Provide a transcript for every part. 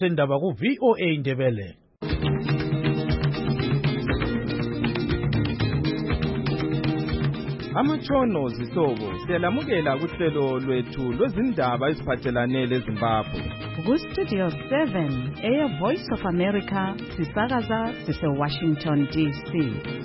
Sendaba ku VOA Indebele. Amatshono zihlobo siyalamukela kuhlelo lwethu lwezindaba eziphathelane leZimbabwe. Ku Studio 7 Air Voice of America sisakaza sise Washington DC.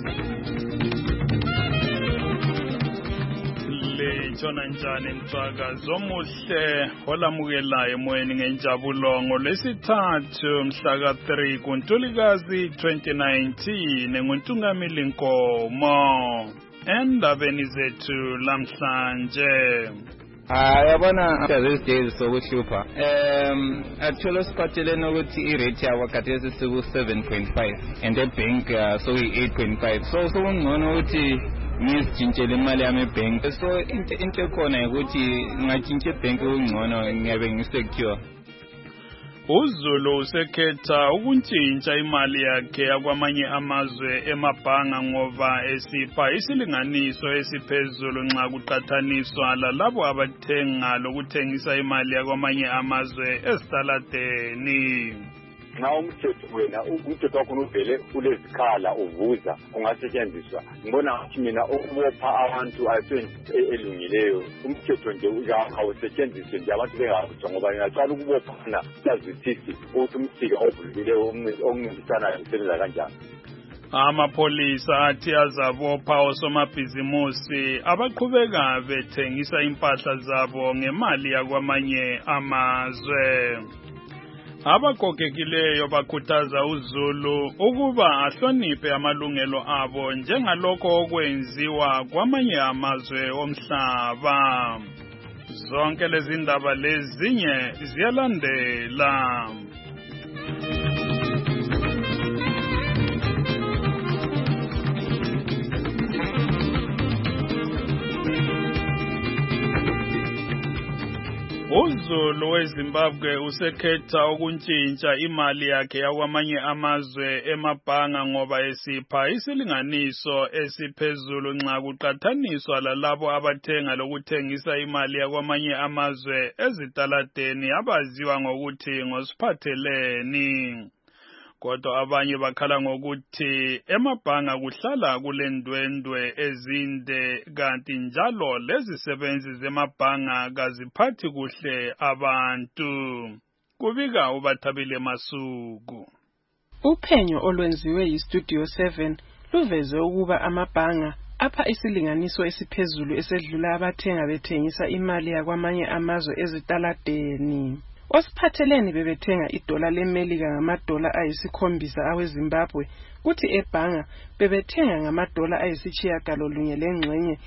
Lejona njani msakazo omuhle olamukelayo emoyeni ngenjabulo ngolwesithathu mhla ka-3 kuNtulikazi 2019 nguNtungamili Nkomo. Endabeni zethu lamhlanje Yabona lezi days sokuhlupha athola siphathelene ukuthi irate yawo khathesi siku 7.5 and ebank so 8.5 so kungcono ukuthi ngizitshintshele imali yami ebank so into ekhona ukuthi ngingatshintsha ebank ungcono ngiyabe ngisecure. uZulu usekhetha ukuntshintsha imali yakhe yakwamanye amazwe emabhanga ngoba esipha isilinganiso esiphezulu nxa kuqathaniswa lalabo abathenga lokuthengisa imali yakwamanye amazwe ezitaladeni. Nxa umthetho wena umthetho wakho uvele ulezikhala uvuza kungasetshenziswa ngibona ukuthi mina ukubopha abantu ayisento elungileyo umthetho nje awusetshenziswe nje abantu bengakutsho ngoba ngiyaqala ukubophana yazisithi ukuthi umsika ovulileyo ongincisanayo usebenza kanjani. Amapolisa athi azabopha osomabhizimusi abaqhubeka bethengisa impahla zabo ngemali yakwamanye amazwe. Abagogekileyo bakhuthaza uZulu ukuba ahloniphe amalungelo abo njengalokho okwenziwa kwamanye amazwe omhlaba. Zonke lezi ndaba lezinye ziyalandela. uZulu weZimbabwe usekhetha ukuntshintsha imali yakhe yakwamanye amazwe emabhanga ngoba esipha isilinganiso esiphezulu nxa kuqathaniswa lalabo abathenga lokuthengisa imali yakwamanye amazwe ezitaladeni abaziwa ngokuthi ngosiphatheleni. Kodwa abanye bakhala ngokuthi emabhanga kuhlala kulendwendwe ezinde kanti njalo lezisebenzi zemabhanga kaziphathi kuhle abantu. Kubika uBathabile Masuku. Uphenyo olwenziwe yiStudio 7 luveze ukuba amabhanga apha isilinganiso esiphezulu esedlula abathenga bethengisa imali yakwamanye amazwe ezitaladeni. Osiphatheleni bebethenga idola leMelika ngamadola ayisi-7 aweZimbabwe, kuthi ebhanga bebethenga ngamadola ayisitshiyagalolunye lengxenye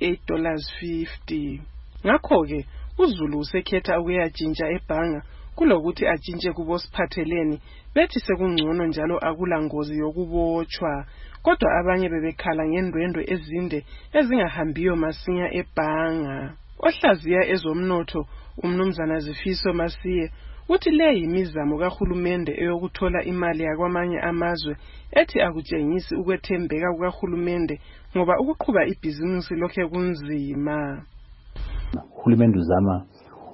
$8.50. Ngakho-ke uZulu usekhetha ukuyatshintsha ebhanga kulokuthi atshintshe kubosiphatheleni bethi sekungcono njalo akula ngozi yokubotshwa. Kodwa abanye bebekhala ngendwendwe ezinde ezingahambiyo masinya ebhanga. Ohlaziya ezomnotho uMnumzana Zifiso Masiye uthi le yimizamo kahulumende eyokuthola imali yakwamanye amazwe ethi akutshengisi ukwethembeka kukahulumende ngoba ukuqhuba ibhizimusi lokhe kunzima. Uhulumende uzama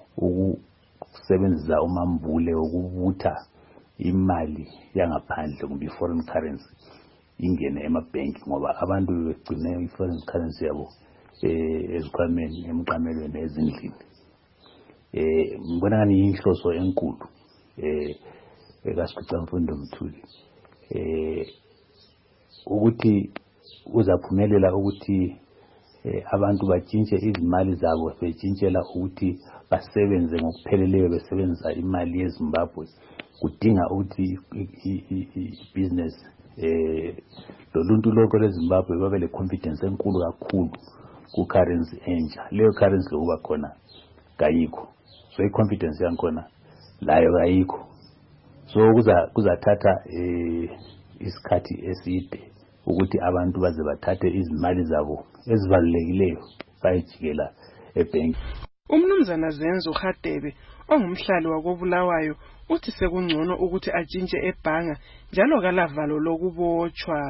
ukusebenzisa umambule ukubutha imali yangaphandle kumbe foreign currency ingene emabhenki ngoba abantu begcine i-foreign currency yabo ezikhwameni emqamelweni ezindlini. Ngibona ngani inhloso enkulu kaSikhicamfundo Mthuli ukuthi uzaphumelela ukuthi abantu batshintshe izimali zabo betshintshela ukuthi basebenze ngokupheleleyo besebenzisa imali yeZimbabwe kudinga ukuthi business loluntu lonke lweZimbabwe babe le confidence enkulu kakhulu ku currency entsha. Leyo currency lokuba khona kayikho, so i-confidence yakhona layo kayikho, so kuzathatha isikhathi eside ukuthi abantu baze bathathe izimali zabo ezibalulekileyo bayijikela ebhenki. Umnumzana Zenzo Hadebe ongumhlali wakoBulawayo uthi sekungcono ukuthi atshintshe ebhanga njalo kalavalo lokubotshwa.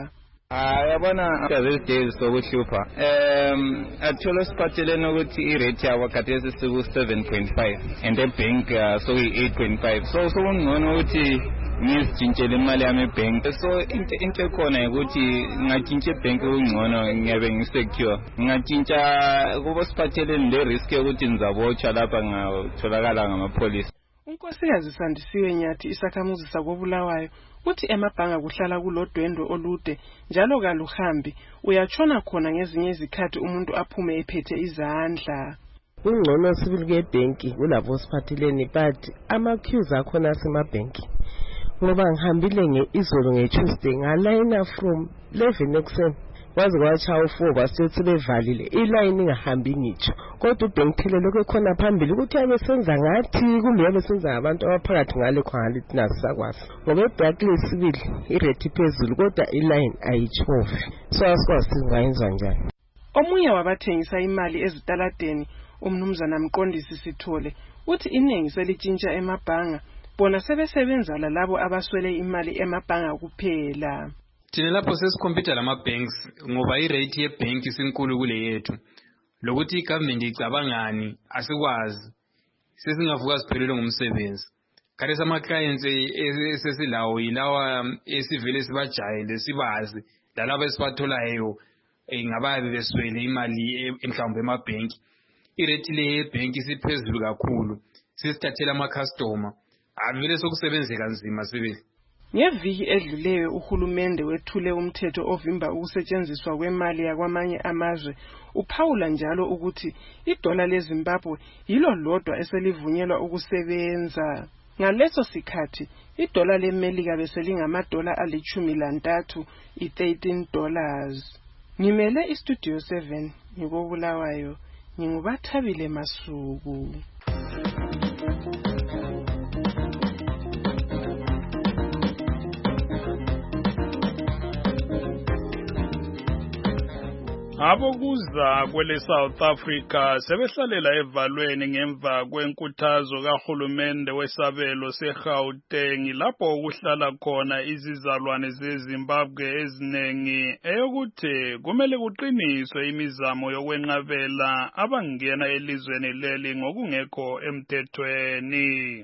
Yabona these days sokuhlupha athola siphathelene ukuthi irate yawo khathesi siku 7.5 and ebank sokuyi 8.5 so ngcono ukuthi ngizitshintshele imali yami ebank so into ekhona ukuthi ngingatshintsha ebank ungcono ngiyabe ngisecure ngingatshintsha kuba siphathelene le risk yokuthi ngizabotshwa lapha ngatholakala ngamapolisi. unkosikazi Sandisiwe Nyathi isakhamuzi sakobulawayo uthi emabhanga kuhlala kulodwendwe olude njalo kaluhambi uyatshona khona ngezinye izikhathi umuntu aphume ephethe izandla. Ungcono sibili ngebhenki kulabo siphathelene but ama-queues akhona asemabhenki ngoba ngihambile izolo nge-Tuesday ngalayina from 11 ekuseni kwaze kwatshawa 4 basithi bevalile ilayini ingahambi ngitsho kodwa ubhenki thelelo kekhona phambili ukuthi yabe senza ngathi kumbe yabe senza abantu abaphakathi ngale khona nasakwazi ngoba eBarclays sibili irate phezulu kodwa ilayini ayitshofi so asikwazi singayenza njani. Omunye wabathengisa imali ezitaladeni umnumzana Mqondisi Sithole uthi iningi selitshintsha emabhanga bona sebesebenza lalabo abaswele imali emabhanga kuphela. Thina lapho sesikhompyutha lama-banks ngoba irate yebank isinkulu kule yethu lokuthi igovernment icabangani asikwazi sesingavuka siphelelwe ngumsebenzi. Khathesi ama-clients esesilawo yilawa esivele sibajayele sibazi lalabo esibatholayo ngababe beswele imali mhlawumbe emabhenki. Irate le yebhenki isiphezulu kakhulu sisithathela ama-customer avele sokusebenzeka nzima sibili. Ngeviki edluleyo uhulumende wethule umthetho ovimba ukusetshenziswa kwemali yakwamanye amazwe uphawula njalo ukuthi idola leZimbabwe yilo lodwa eselivunyelwa ukusebenza. Ngaleso sikhathi idola leMelika beselingamadola ali13 $13. Ngimele istudio 7 ngikobulawayo ngingubathabile Masuku. Abokuza kwele South Africa sebehlalela evalweni ngemva kwenkuthazo kahulumende wesabelo seGauteng lapho kuhlala khona izizalwane zeZimbabwe ezinengi eyokuthi kumele kuqiniswe imizamo yokwenqabela abangena elizweni leli ngokungekho emthethweni.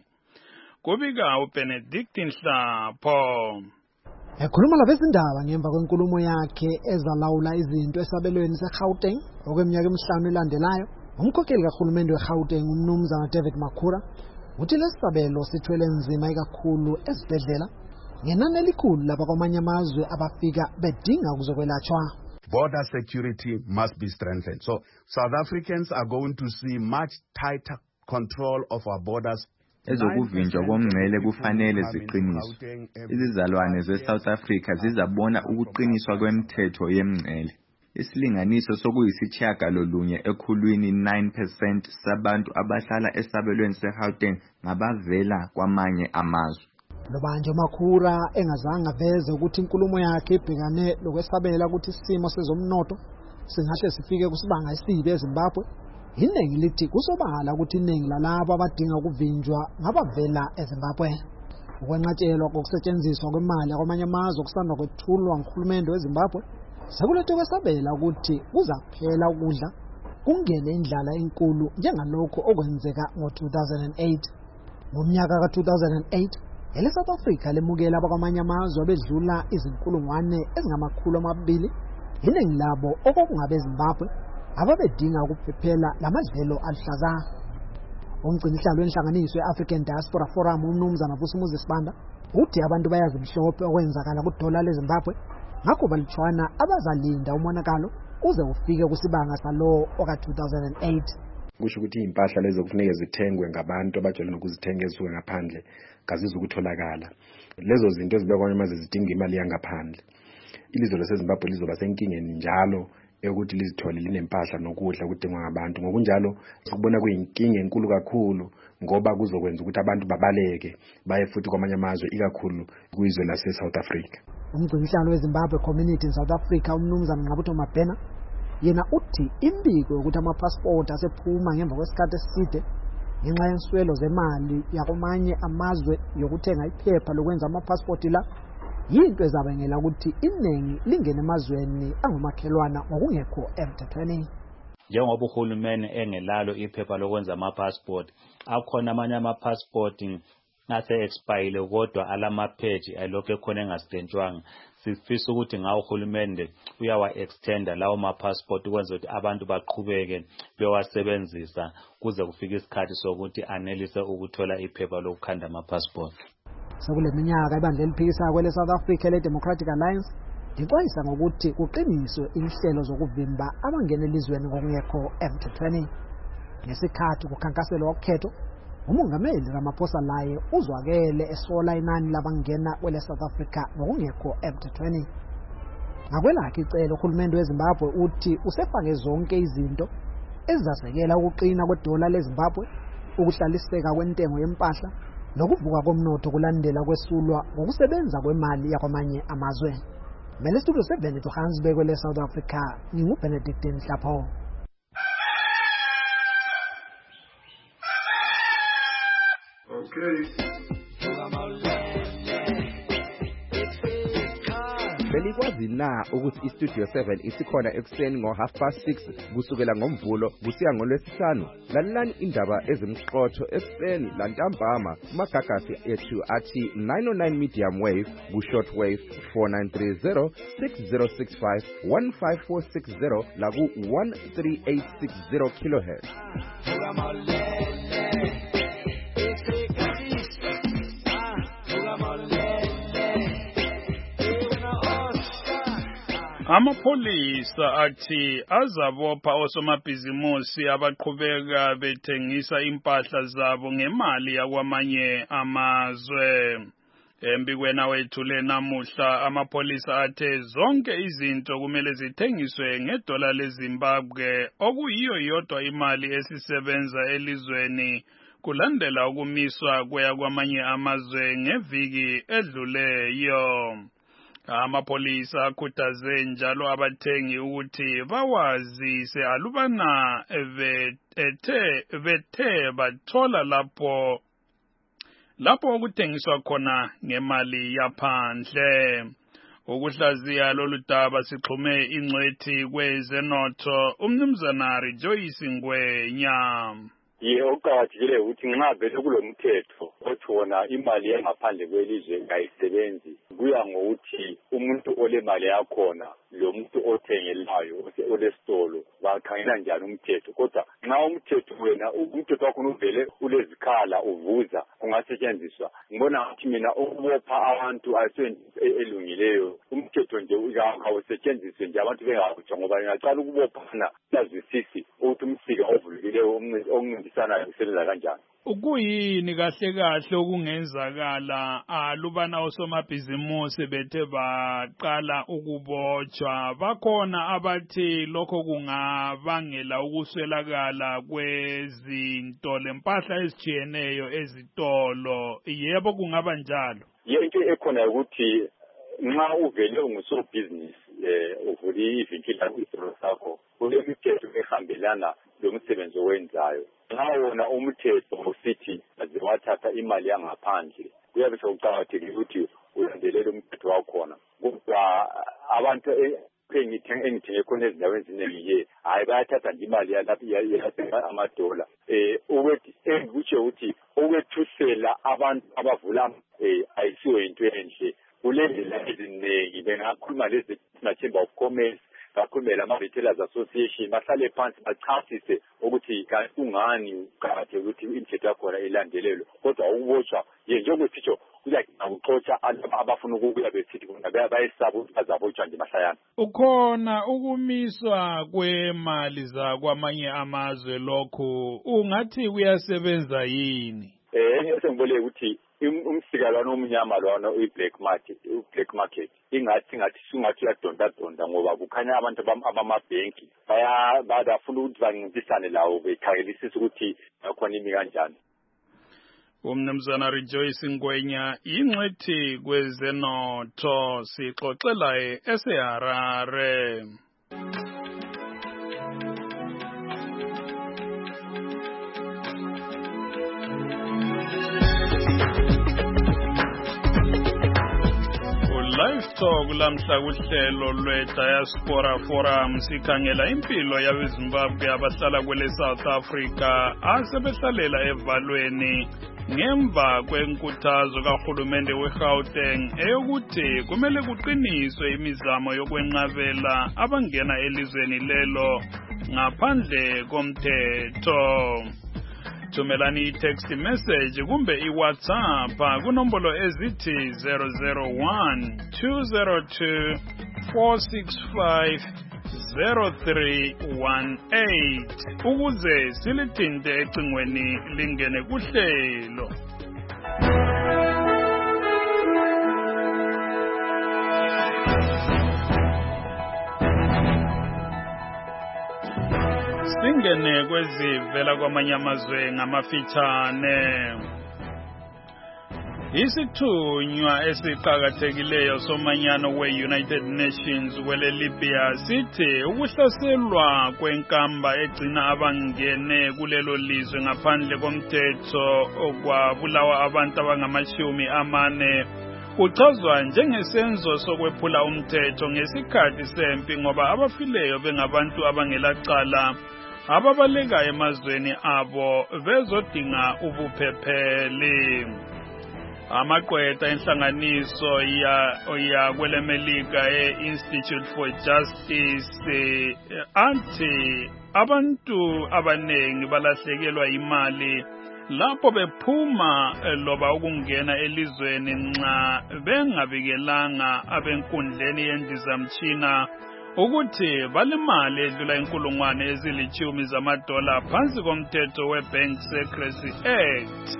Kubika uBenedict Nhlapho. Ekhuluma labezindaba ngemva kwenkulumo yakhe ezalawula izinto esabelweni seGauteng okweminyaka emihlanu elandelayo umkhokheli kahulumende weGauteng umnumzana David Makhura uthi lesabelo sithwele nzima ikakhulu ezibhedlela ngenani elikhulu lapha kwamanye amazwe abafika bedinga ukuzokwelatshwa. Border security must be strengthened. So South Africans are going to see much tighter control of our borders. Ezokuvinjwa komngcele kufanele ziqiniswe. Izizalwane ze-South Africa zizabona ukuqiniswa kwemithetho yemngcele. Isilinganiso sokuyisitshiyagalolunye ekhulwini 9% sabantu abahlala esabelweni seGauteng ngabavela kwamanye amazwe. Lobanje Makhura engazange aveze ukuthi inkulumo yakhe ibhekane lokwesabela ukuthi isimo sezomnotho singahle sifike kusibanga esibi eZimbabwe. Iningi lithi kusobala ukuthi iningi lalabo abadinga ukuvinjwa ngabavela eZimbabwe. Ukwenqatshelwa kokusetshenziswa kwemali yakwamanye amazwe okusanda kwethulwa nguhulumende weZimbabwe sekulethe kwesabela ukuthi kuzaphela ukudla kungene indlala enkulu njengalokho okwenzeka ngo-2008. Ngomnyaka ka-2008 ele-South Africa lemukela abakwamanye amazwe abedlula izinkulungwane ezingama200 iningi labo okokungabe eZimbabwe ababedinga ukuphephela lamadlelo aluhlaza. Umgcinihlalo wenhlanganiso ye-African Diaspora Forum umnumzana Vusimuzi Sibanda uthi abantu bayazi mhlophe okwenzakala kudola leZimbabwe ngakho balitshwana abazalinda umonakalo uze ufike kusibanga salo oka-2008. Kusho ukuthi impahla lezo kufanele zithengwe ngabantu abajwayele ukuzithenga esuka ngaphandle kazizo ukutholakala. Lezo zinto ezibekwa manje zidinga imali yangaphandle. Ilizwe laseZimbabwe lizoba senkingeni njalo ukuthi lizithole linempahla nokudla kudingwa ngabantu. Ngokunjalo sikubona kuyinkinga enkulu kakhulu ngoba kuzokwenza ukuthi abantu babaleke baye futhi kwamanye amazwe ikakhulu kwizwe lase-South Africa. Umgcinihlalo weZimbabwe Community in South Africa umnumzana Ngqabutho Mabhena yena uthi imbiko yokuthi ama-passport asephuma ngemva kwesikhathi eside ngenxa yenswelo zemali yakwamanye amazwe yokuthenga iphepha lokwenza ama-passport la yinto ezabangela ukuthi iningi lingene emazweni angomakhelwana ngokungekho emthethweni. Njengoba uhulumeni engelalo iphepha lokwenza ama-passport, akhona amanye ama-passport ase-expire kodwa alama-page alokho ekhona engasidentshwanga. Sifisa ukuthi ngawo uhulumende uyawa-extenda lawo ma-passport ukwenza ukuthi abantu baqhubeke bewasebenzisa kuze kufike isikhathi sokuthi anelise ukuthola iphepha lokukhanda ama-passport. Sekule minyaka ibandla eliphikisayo kwele South Africa le-Democratic Alliance lixwayisa ngokuthi kuqiniswe inhlelo zokuvimba abangena elizweni ngokungekho emthethweni. Ngesikhathi kukhankaselwa ukhetho, umongameli Ramaphosa laye uzwakele esola inani labangena kwele South Africa ngokungekho emthethweni. Ngakwelakhe icelo uhulumende weZimbabwe uthi usefake zonke izinto ezizasekela ukuqina kwedola leZimbabwe, ukuhlaliseka kwentengo yempahla nokuvuka komnotho kulandela kwesulwa ngokusebenza kwemali yakwamanye amazwe. Mele studio 7 eJohannesburg kwele South Africa, nginguBenedict Nhlapho. Belikwazi na ukuthi iStudio 7 isikhona ekuseni ngo6:30 kusukela ngoMvulo kusiya ngoLwesihlanu? Lalelani indaba ezimqotho ekuseni lantambama kumagagasi ethu athi 909 medium wave ku-short wave 4930 6065 15460 laku 13860 kilohertz. Amapholisa athi azabopha osomabhizimusi abaqhubeka bethengisa impahla zabo ngemali yakwamanye amazwe. Embikweni wethu lenamuhla amapholisa athe zonke izinto kumele zithengiswe ngedola leZimbabwe okuyiyo yodwa imali esisebenza elizweni kulandela ukumiswa kwamanye amazwe ngeviki edluleyo. Amapholisa akhuthaze njalo abathengi ukuthi bawazise alubana bethe bathola lapho okuthengiswa khona ngemali yaphandle. Ukuhlaziya lolu daba sixhume ingcwethi kwezenotho uMnumzana Rejoice Ngwenya. Okuqakathekile ukuthi nxa vele kulomthetho othi wona imali engaphandle kwelizwe kayisebenzi, kuya ngokuthi umuntu olemali yakhona lo muntu othengelayo olesitolo bakhangela njani umthetho. Kodwa nxa umthetho wena umthetho wakho uvele ulezikhala uvuza kungasetshenziswa, ngibona ukuthi mina ukubopha abantu ayisento elungileyo. Umthetho nje awusetshenziswe nje abantu bengakutsha, ngoba ngiyacala ukubophana lazwisisi ukuthi umsika ovulileyo oncintisanayo usebenza kanjani. Ukuyini kahle kahle okungenzakala alubana osomabhizimusi bethe baqala ukubotshwa? Bakhona abathi lokho kungabangela ukuswelakala kwezinto lempahla ezijiyeneyo ezitolo. Yebo kungaba njalo? Into ekhona ukuthi nxa uvele ungusobhizinisi uvule ivinkila kwisitolo sakho, kulemithetho ehambelana lomsebenzi owenzayo. Nxa wona umthetho usithi azewathatha imali yangaphandle, kuyabe sekuqakathekile ukuthi ulandelele umthetho wakhona. Kodwa abantu engithenge khona ezindaweni eziningi hayi bayathatha nje imali yalapha amadola. Engikutsho ukuthi ukwethusela abantu abavula ayisiyo into enhle. Kulendlela eziningi bengakhuluma lezi Chamber of Commerce, bakhulume lama-Retailers Association, bahlale phansi bachasise ukuthi kungani uqakathekile ukuthi imithetho yakhona ilandelelwe. Kodwa ukubotshwa njengokusitsho kuyagcina kuxotsha abafuna ukubuya besithi bona bayesaba ukuthi bazabotshwa nje mahlayana. Ukhona ukumiswa kwemali zakwamanye amazwe, lokhu ungathi kuyasebenza yini? Ngiyasengibole ukuthi umsikalwana omnyama lwana i-black market ingathi uyadonda ngoba kukhanya abantu abamabhenki bafuna ukuthi bancintisane lawo bekhangelisisa ukuthi yakhona imi kanjani. Umnumzana Rejoice Ngwenya ingcwethi kwezenotho sixoxela eseHarare. Live Talk lamhla kuhlelo lwe-Diaspora Forum sikhangela impilo yabeZimbabwe abahlala kwele South Africa asebehlalela evalweni ngemva kwenkuthazo kahulumende weGauteng eyokuthi kumele kuqiniswe imizamo yokwenqabela abangena elizweni lelo ngaphandle komthetho. Thumelani i-text message kumbe i-WhatsApp kunombolo ezithi 001-202-465-0318 ukuze silithinte ecingweni lingene kuhlelo. Singene kwezivela kwamanye amazwe ngamafitshane. Isithunywa esiqhakathekileyo somanyano we-United Nations wele Libya sithi ukuhlaselwa kwenkamba egcina abangene kulelo lizwe ngaphandle komthetho okwabulawa abantu abangama-40 kuchazwa njengesenzo sokwephula umthetho ngesikhathi sempi ngoba abafileyo bengabantu abangelacala ababaleka emazweni abo bezodinga ubuphepheli. Amaqweta enhlanganiso ya kwelemelika e-Institute for Justice athi abantu abanengi balahlekelwa imali lapho bephuma loba ukungena elizweni nxa bengabikelanga abenkundleni yendizamtshina ukuthi balemali edlula $10,000 phansi komthetho we-Bank Secrecy Act.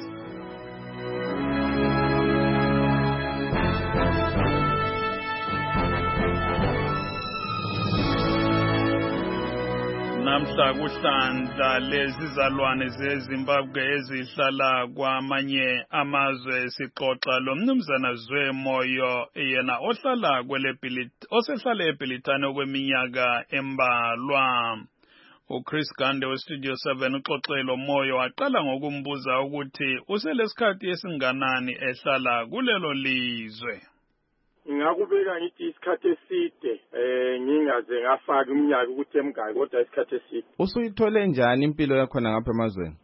Namhla kuhlandla lezizalwane zeZimbabwe ezihlala kwamanye amazwe sixoxa lomnumzana Zwemoyo yena ohlala osehlala eBrithani okweminyaka embalwa. uChris Gande weStudio 7 uxoxe loMoyo waqala ngokumbuza ukuthi uselesikhathi esinganani ehlala kulelo lizwe. Ngakubeka ngithi isikhathi eside ngingaze ngafaka iminyaka ukuthi emgaki kodwa isikhathi eside. Usuyithole njani impilo yakho ngapha emazweni?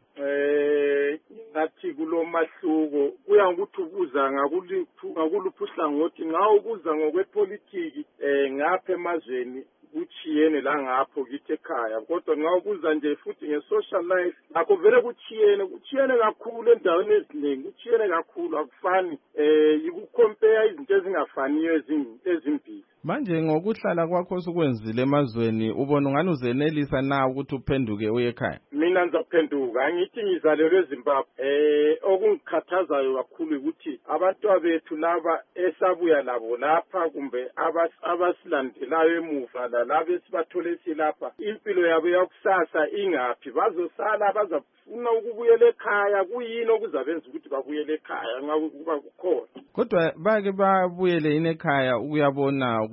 Ngathi kulomahluko kuya ukuthi ubuza ngakuluphi uhlangothi nxa ubuza ngokwepolitiki ngapha emazweni kuchiyene la ngapho kithi ekhaya kodwa nxa ubuza nje futhi nge-social life akho vele kuchiyene kakhulu endaweni eziningi kuchiyene kakhulu akufani yikucompare izinto ezingafaniyo ezimbili. Manje ngokuhlala kwakho osukwenzile emazweni ubona ungani uzenelisa na ukuthi uphenduke uye ekhaya? Mina ngizaphenduka angithi ngizalelwe eZimbabwe okungikhathazayo kakhulu ukuthi abantu bethu laba esabuya labo lapha kumbe abasilandelayo emuva laba esibathole silapha impilo yabo yakusasa ingaphi bazosala bazafuna ukubuyela ekhaya kuyini okuzabenza ukuthi babuyele ekhaya nxa kuba kukhona kodwa bake babuyele yini ekhaya ukuyabona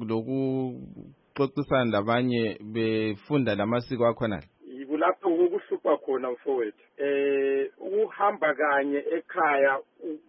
lokuxoxisana labanye befunda lamasiko akhona? Kulapho ukuhlupha khona mfowethu ukuhamba kanye ekhaya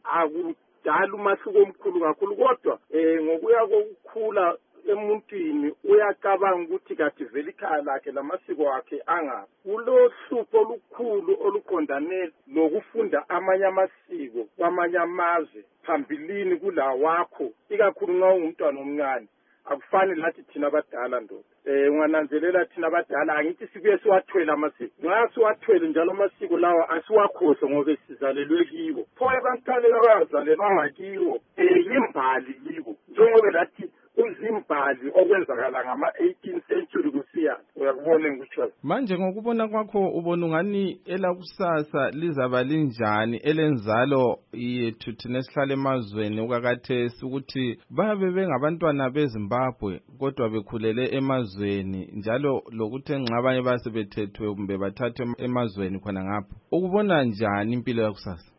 akudala umahluko omkhulu kakhulu kodwa ngokuya kokukhula emuntwini uyacabanga ukuthi kathi vele ikhaya lakhe lamasiko akhe angapi kulohlupho olukhulu oluqondane lokufunda amanye amasiko kwamanye amazwe phambilini kula wakho ikakhulu nxa ungumntwana omncane akufani lathi thina abadala ndoda ungananzelela thina abadala angithi sibuye siwathwele amasiko nxa siwathwele njalo amasiko lawa asiwakhohlwa ngoba sizalelwe kiwo pho abantwana abazalelwanga kiwo yimbali kiwo njengoba lathi uzimbali okwenzakala ngama-18th century kusiya uyakubona ngikutsho. Manje ngokubona kwakho ubona ungani elakusasa lizaba linjani elenzalo yethu thina esihlala emazweni ukakathesi ukuthi babe bengabantwana beZimbabwe kodwa bekhulele emazweni njalo lokuthi engxabanye basebethethwe kumbe bathathwe emazweni khona ngapho ukubona njani impilo yakusasa?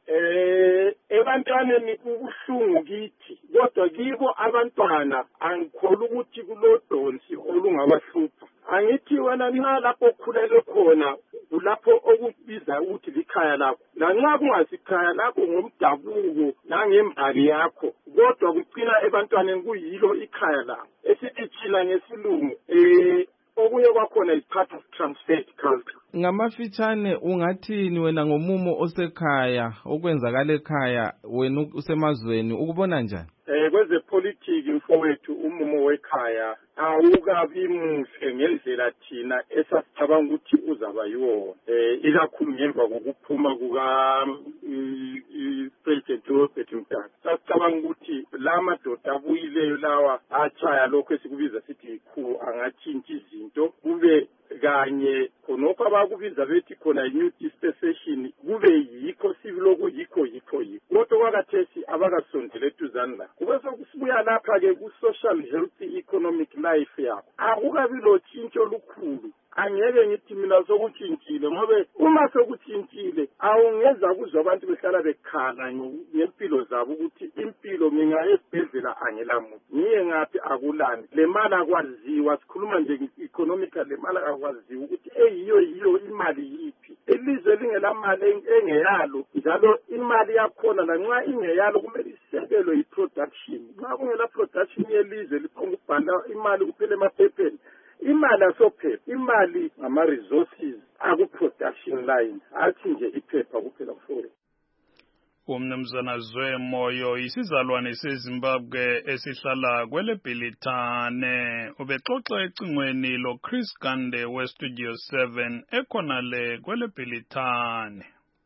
Ebantwaneni kubuhlungu kithi kodwa kibo abantwana angikholwa ukuthi kulodonsi olungabahlupha angithi wena nxa lapho okhulele khona kulapho okubiza ukuthi likhaya lakho lanxa kungasikhaya lakho ngomdabuko nangembali yakho kodwa kugcina ebantwaneni kuyilo ikhaya lakho esithi thina ngesilungu okunye kwakhona is part of transferred culture. Ngamafitshane ungathini wena ngomumo osekhaya okwenzakala ekhaya wena usemazweni ukubona njani? Kwezepolitiki mfowethu umumo wekhaya awukabi muhle ngendlela thina esasicabanga ukuthi uzaba yiwo ikakhulu ngemva kokuphuma kuka President Robert Mugabe. Sasicabanga ukuthi la madoda abuyileyo lawa achaya lokho esikubiza sithi ikhu angatshintsha izinto kube kanye khonokho abakubiza bethi khona new dispensation kube yikho sivilo yikho kodwa kwakathesi abakasondele eduzane la kube sokusibuya lapha ke ku social health economic life yakho akukabi lo tshintsho lukhulu angeke ngithi mina sokutshintshile ngobe uma sokutshintshile awungeza kuzwa abantu behlala bekhala ngempilo zabo ukuthi impilo ngingaya esibhedlela angelamuntu ngiye ngathi akulani le mali akwaziwa sikhuluma nje economical le mali akwaziwa ukuthi eyiyo imali yiphi elizwe lingelamali engeyalo njalo imali yakhona lanxa ingeyalo kumele isekelwe i-production nxa kungela production yelizwe liphonga ukubhala imali kuphela emaphepheni imali asophepha imali ngama-resources aku-production line athi nje iphepha kuphela mfowethu. Umnumzana Zwemoyo isizalwane seZimbabwe esihlala kwele Bhilithane ubexoxa ecingweni lo Chris Gande we Studio 7 ekhonale kwele Bhilithane.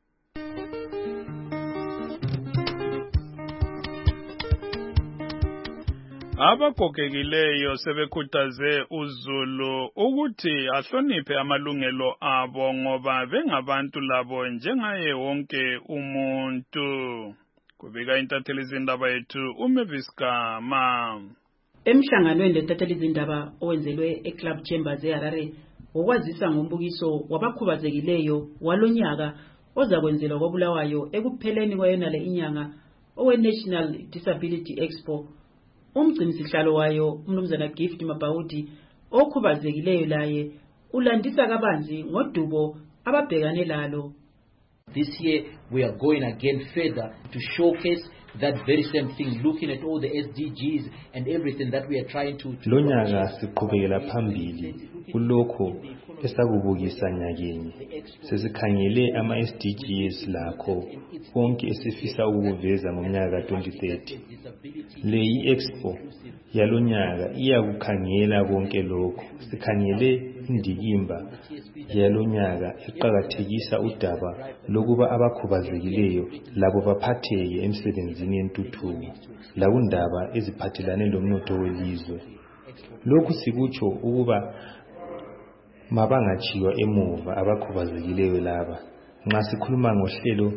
Abagogekileyo sebekhuthaze uZulu ukuthi ahloniphe amalungelo abo ngoba bengabantu labo njengaye wonke umuntu. Kubika intatheli izindaba yethu uMavis Gama. Emhlanganweni lentatheli izindaba owenzelwe eClub Chambers eHarare okwazisa ngombukiso wabakhubazekileyo walonyaka ozakwenzelwa koBulawayo ekupheleni kwayona le inyanga owe-National Disability Expo. Umgcinisihlalo wayo umnumzana Gift Mabawudi okhubazekileyo laye ulandisa kabanzi ngodubo ababhekane lalo. This year we are going again further to showcase that very same thing, looking at all the SDGs and everything that we are trying to Lonyaka siqhubekela phambili kulokho esakubukisa nyakenye sesikhangele ama SDGs lakho konke esifisa ukuveza ngomnyaka 2030. Le expo yalonyaka iyakukhangela konke lokho. Sikhangele indikimba yalonyaka eqhakathekisa udaba lokuba abakhubazekileyo labo baphatheke emsebenzini yentuthuko lakundaba eziphathelane lomnotho welizwe. Lokhu sikutsho ukuba mabangachiywa emuva abakhubazekileyo laba. Nxa sikhuluma ngohlelo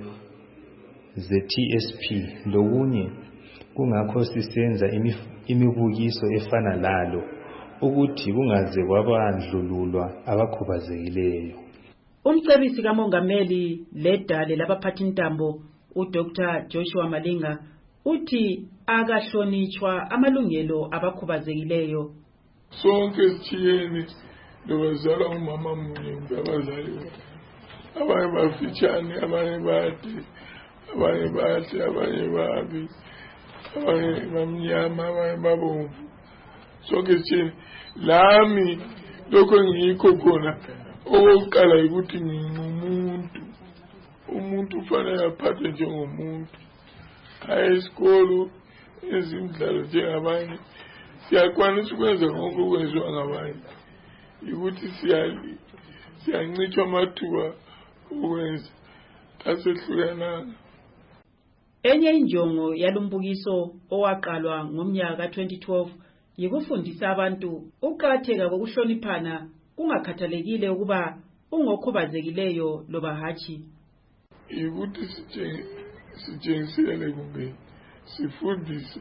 ze-TSP lokunye kungakho sisenza imibukiso efana lalo ukuthi kungaze kwabandlululwa abakhubazekileyo. Umcebisi kamongameli ledale labaphathi intambo uDr Joshua Malinga uthi akahlonitshwa amalungelo abakhubazekileyo. Sonke sithiyeni lokuzala umama munye ngabazali abanye bafitshane abanye bade abanye bahle abanye babi abanye bamnyama abanye babomvu sonke sithiyeni lami lokho ngikho khona okokuqala ukuthi umuntu ufanele aphathwe njengomuntu hayi isikolo ezimidlalo njengabanye siyakwanisa ukwenza konke okwenziwa ngabanye ukuthi siyancitshwa amathuba okwenza asehlukananga. Enye injongo yalombukiso owaqalwa ngomnyaka ka-2012 yikufundisa abantu ukuqakatheka kokuhloniphana kungakhathalekile ukuba ungokhubazekileyo loba hatshi. Ukuthi sitshengisele kumbe sifundise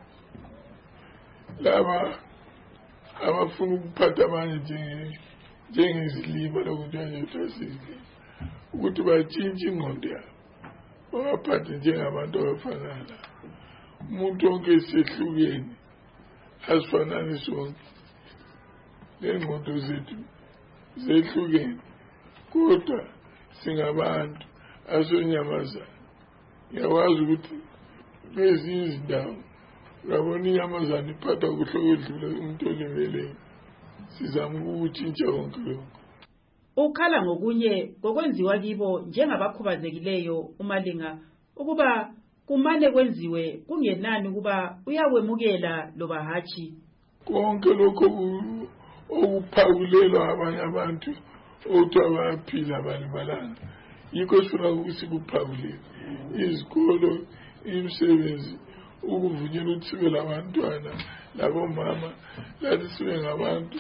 laba abafuna ukuphatha abanye njengezilima lokuthenjethosile ukuthi batshintshe ingqondo yabo baphathe njengabantu abafanana. Umuntu wonke sehlukene asifanani sonke. Lengqondo zethu zehlukene kodwa singabantu asonyamazana. Ngiyakwazi ukuthi kwezinye izindawo ngabona inyamazana iphatha kuhle kwedlula umuntu olimeleyo. Sizama ukutshintsha konke lokho. Ukhala ngokunye ngokwenziwa kibo njengabakhubazekileyo uMalinga ukuba kumane kwenziwe kungenani ukuba uyawemukela loba hachi. Konke lokho okuphakulelwa abanye abantu othiwa bayaphila balibalanga yikho sifuna ukuthi kuphakulele izikolo, imisebenzi, ukuvunyelwa ukuthi sibe labantwana labomama, lathi sibe ngabantu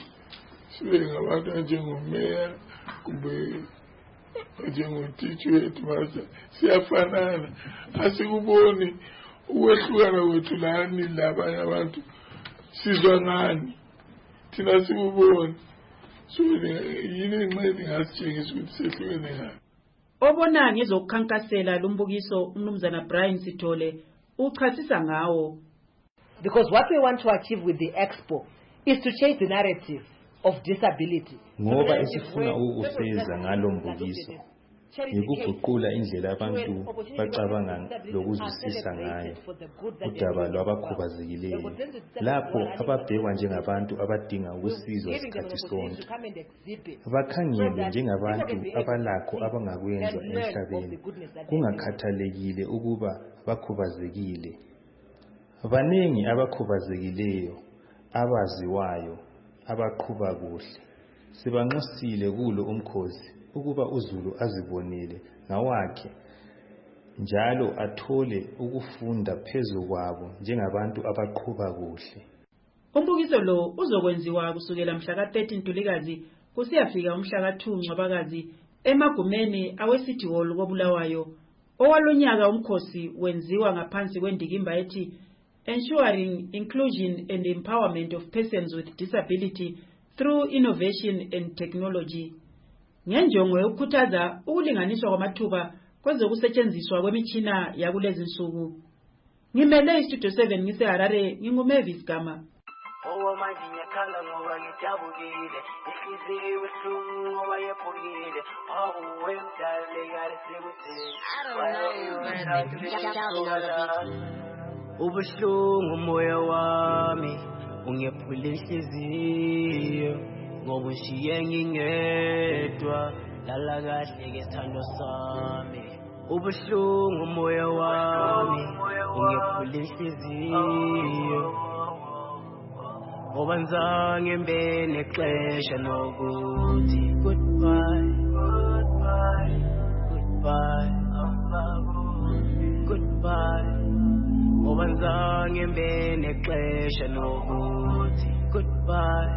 njengomeya kumbe njengotitsha wethu. Siyafanana, asikuboni ukwehlukana kwethu lani labanye abantu. Sizwa ngani thina sikuboni, so yini incedi ngasitshengisa ukuthi sehlukene ngani. Obona ngezokukhankasela lumbukiso umnumzana Brian Sithole uchasisa ngawo. Because what we want to achieve with the expo is to change the narrative of disability. Ngoba esifuna ukufeza ngalo mbukiso yikuguqula indlela abantu bacabanga lokuzwisisa ngayo udaba lwabakhubazekileyo, lapho ababhekwa njengabantu abadinga ukusizwa isikhathi sonke, bakhangelwe njengabantu abalakho abangakwenza emhlabeni kungakhathalekile ukuba bakhubazekile. Baningi abakhubazekileyo abaziwayo abaqhuba kuhle. Sibanxusile kulo umkhosi ukuba uZulu azibonele ngawakhe njalo athole ukufunda phezulu kwabo njengabantu abaqhuba kuhle. Umbukiso lo uzokwenziwa kusukela mhla ka-13 Ntulikazi kusiyafika umhla ka-2 Ncwabakazi emagumeni awe-City Hall koBulawayo. Owalonyaka umkhosi wenziwa ngaphansi kwendikimba ethi Ensuring Inclusion and Empowerment of Persons with Disability through Innovation and Technology. Ngenjongo yokukhuthaza ukulinganiswa kwamathuba kwezokusetshenziswa kwemitshina yakulezi nsuku. Ngimele iStudio 7 ngiseHarare, nginguMavis Gama. Ubuhlungu moya wami ungephula inhliziyo ngoba ushiye ngingedwa lala kahle ngesithando sami. Ubuhlungu moya wami ungephula inhliziyo ngoba ngizange mbe nexesha nokuthi goodbye ngoba ngizange mbe nexesha nokuthi goodbye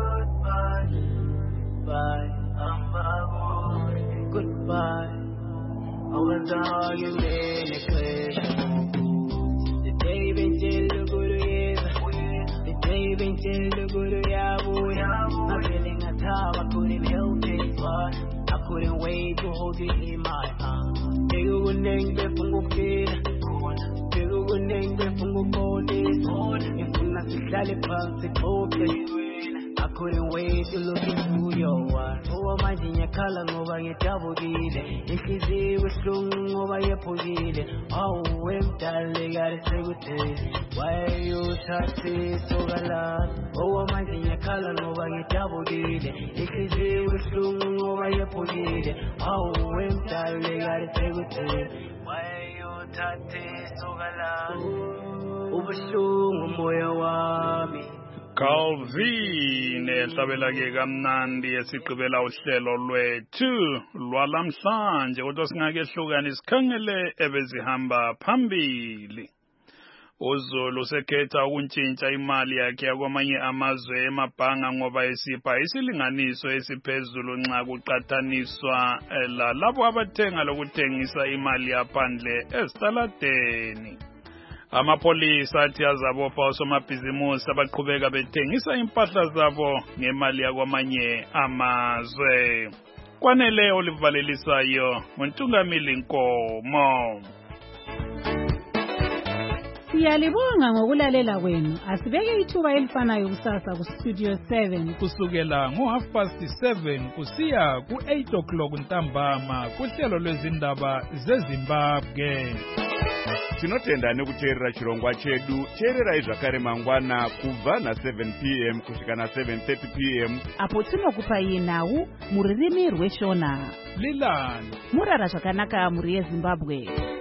ngoba ngizange mbe nexesha nokuthi the day bengitshela ukuyeza, the day bengitshela ukuyabuya, ngavele ngathaba, couldn't help it, but I couldn't wait to hold you in my arms. Bekukunengi befunga ukuphila, bekukunengi befunga ukubonisa, ngifuna sihlale phansi sixoxe. I couldn't wait to look into your eyes. Oh, manje ngiyakhala ngoba ngidabukile, inhliziyo ibuhlungu ngoba yephukile. Awu emdala kade sekutheni, why uthathe isoka lami? Oh, manje ngiyakhala ngoba ngidabukile, inhliziyo ibuhlungu ngoba yephukile. Awu emdala kade sekutheni, why uthathe isoka lami? Ubuhlungu moya wami. Calvin ehlabela ke kamnandi esigqibela uhlelo lwethu lwalamhlanje, kodwa singake hlukani sikhangele ebezihamba phambili. uZulu sekhetha ukuntshintsha imali yakhe yakwamanye amazwe emabhanga ngoba esipha isilinganiso esiphezulu nxa kuqathaniswa lalabo abathenga lokuthengisa imali yaphandle esitaladeni. Amapolisa athi azabopha osomabhizimusi abaqhubeka bethengisa impahla zabo ngemali yakwamanye amazwe. Kwanele olivalelisayo uNtungamili Nkomo. Siyalibonga ngokulalela kwenu. Asibeke ithuba elifanayo kusasa ku Studio 7 kusukela ngo7:30 kusiya ku8 o'clock ntambama kuhlelo lwezindaba zeZimbabwe. Tinotenda nekuteerera chirongwa chedu. Teererai zvakare mangwana kubva na7 p.m. kusvika na7:30 p.m. apo tinokupai nhau mururimi rweshona. Lilani murara zvakanaka muri yeZimbabwe.